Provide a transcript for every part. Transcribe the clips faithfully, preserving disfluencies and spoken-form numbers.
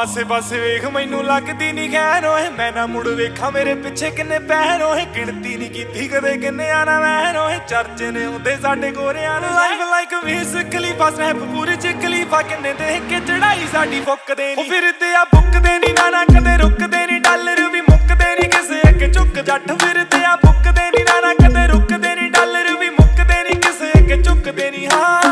आसे पासे वेख मैनू लगदी नी खैर ओए मैं ना मुड़ वेखा मेरे पिछे किन्ने पैर ओए गिणती नी कीती कदे किन्ने आना मैं ओए चर्चे ने हुंदे साडे गोरियां नूं लाइफ लाइक वीस खलीफा स्नैप पूरे च खलीफा किन्ने देख के चढ़ाई साडी फुकदे नी फिरदे आ बुकदे नी ना ना कदे रुकदे नी डॉलर भी मुकदे नी किसे अगे झुक जट फिरदे आ बुकदे नी ना ना कदे रुकदे नी डॉलर भी मुकदे नी किसे अगे झुकदे नी हाँ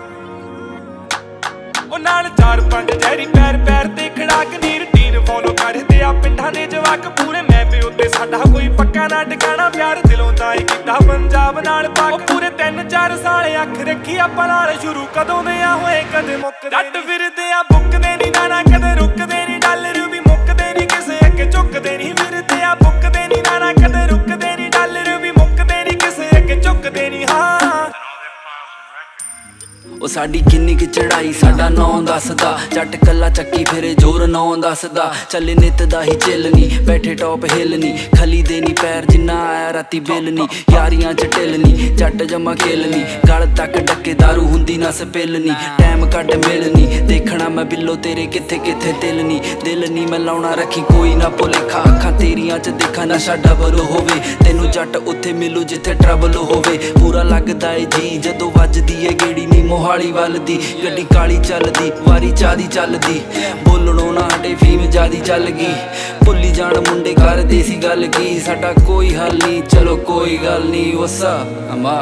नाल चार पंज जहरी पैर पैर ते खड़ाक नी रूटीन फॉलो करदे आ पिंडां दे जवाक पूरे मैपे उत्ते साडा कोई पक्का ना ठिकाना प्यार दिलों दा ही कीता पंजाब नाल पाक पूरे तीन चार साल अख रखी आपां नाल शुरू कदों दे आ होए कदे मुक्कदे जट फिरदे आ बुकदे नी ना ना कदे रुकदे नी डॉलर भी मुकदे नी किसे अगे झुकदे नी फिरदे आ बुकदे नी ना ना कदे रुकदे नी डॉलर भी मुकदे नी किसे अगे झुकदे नी हाँ ओ साडी किन्नी की चढ़ाई साडा नौ दसदा जट कला चक्की फिरे जोर नौ दसदा चले नित दा ही चिलनी बैठे टॉप हिलनी खली देनी पैर जिन्ना आया राती बेलनी यारियां च टिलनी जट जमा खेलनी गल तक डके दारू हुंदी ना सपिलनी टैम कट मिलनी देखना मैं बिल्लो तेरे किथे किथे तिलनी दिल नी मैं लाउना रखी कोई ना भुलेखा अखां तेरियां च देखा नशा डबल होवे तेनू जट उत्थे मिलू जिथे ट्रबल होवे पूरा लगदा ए जी जदों वजदी ए गेड़ी नी मोहाली वल दी गड्डी काली चलदी वारी चादी चलदी बोलणों ना हटे फीम जादी चल गई भुल्ली जान मुंडे कर देसी गल की साडा कोई हल नहीं चलो कोई गल नहीं वसा अम्मा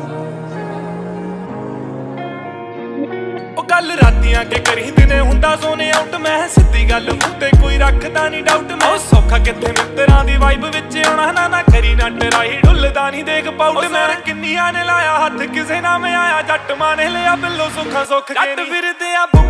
गल राती आके करी दिने हुंदा सोने आउट मैं सिद्धी गल मूंह ते कोई रखदा नहीं डाउट मैं सौखा किथे मित्तरां दी वाइब विच आउणा ना ना करी ना डराई ढुलदा नहीं देख पाउट मैं किन्नियां ने लाया हथ किसे ना मैं आया जट माने लिया बिल्लो सुखा सुख जट फिरदे आ